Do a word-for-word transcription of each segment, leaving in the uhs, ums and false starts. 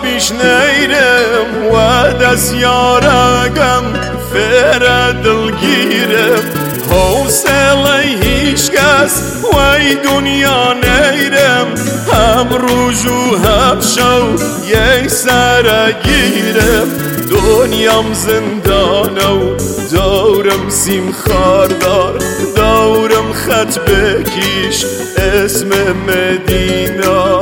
پیش نیرم و دست یارگم فر دلگیرم حوصله هیچ کس وی دنیا نیرم هم روز و هم شو یک سر گیرم دنیام زندانه و دورم سیم خاردار دورم خط بکیش اسم مدینا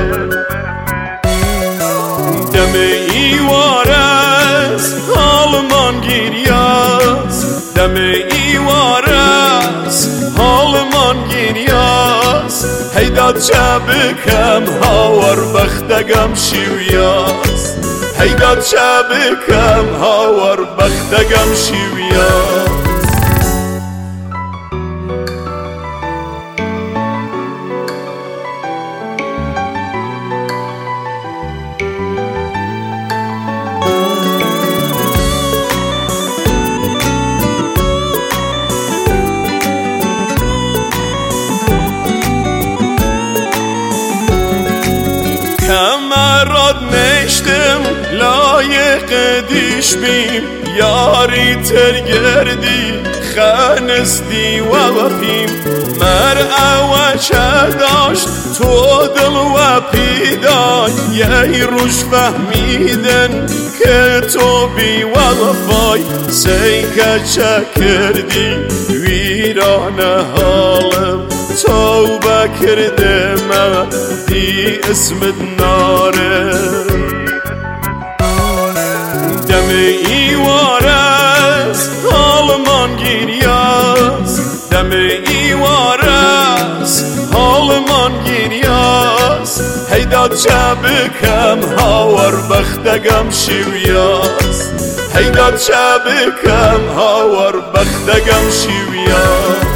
دم ایوارس حالمان گیریاس دم ایوارس حالمان گیریاس هیداد شبکم هاور بختگم شیویاس هیداد شبکم هاور بختگم شیویاس کمرات نشتم لایق دیش بیم یاری ترگردی خانستی و وفیم مر اوچه داشت تو دل و پیدای یه روش فهمیدن که تو بی وفای سیکه چه کردی ویران حالم توبه کردم دی اسمت ناره دم ایوارس حالمان گیریاس دم ایوارس حالمان گیریاس هیداد شبکم هاور بختگم شیویاس هیداد شبکم هاور بختگم شیویاس